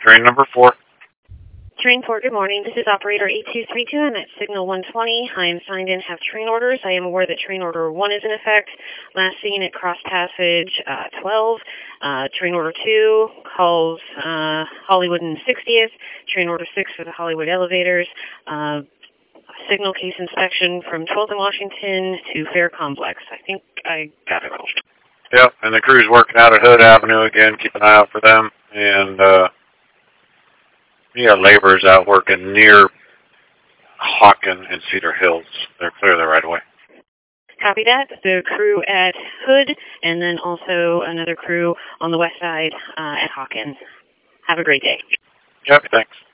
Train number 4. Train 4, good morning. This is operator 8232. I'm at signal 120. I am signed in, have train orders. I am aware that train order 1 is in effect. Last seen at Cross Passage 12. Train order 2 calls Hollywood and 60th. Train order 6 for the Hollywood elevators. Signal case inspection from 12th and Washington to Fair Complex. I think I got it all. Yep, and the crew's working out at Hood Avenue again. Keep an eye out for them. And you got laborers out working near Hawken and Cedar Hills. They're clear the right away. Copy that. The crew at Hood, and then also another crew on the west side at Hawken. Have a great day. Yep, thanks.